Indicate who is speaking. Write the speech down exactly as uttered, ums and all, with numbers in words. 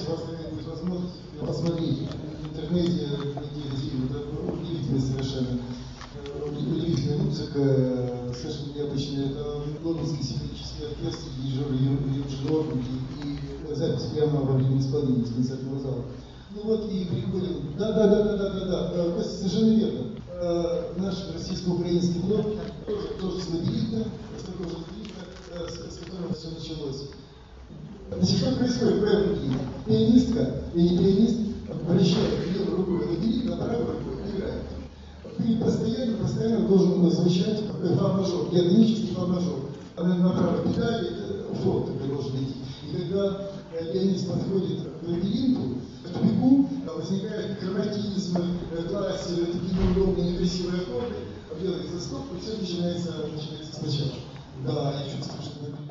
Speaker 1: у вас будет возможность посмотреть в интернете такие фильмы, удивительные совершенно. Удивительная музыка, совершенно необычная. Это лондонский симфонический оркестр, дирижер Юджин Орбинг и запись прямо во время исполнения из концертного зала. Ну вот и приходим. Да, да, да, да, да, да, да. Костя, совершенно верно. Наш российско-украинский блок тоже, тоже с лабиринта, с такого же лабиринта, с, с которого все началось. Значит, что происходит? Правая руки. Пианистка, и не пианист, вращает левой рукой лабиринт, а правой рукой играет. Ты постоянно, постоянно должен звучать фа-мажор, диатонический фа-мажор. Она на правой педали, форт ты должен идти. И когда пианист подходит к лабиринту, в тупику возникает хроматизм, классе, такие неудобные, некрасивые аккорды, делается стоп, и все начинается, начинается сначала. Да, я чувствую, что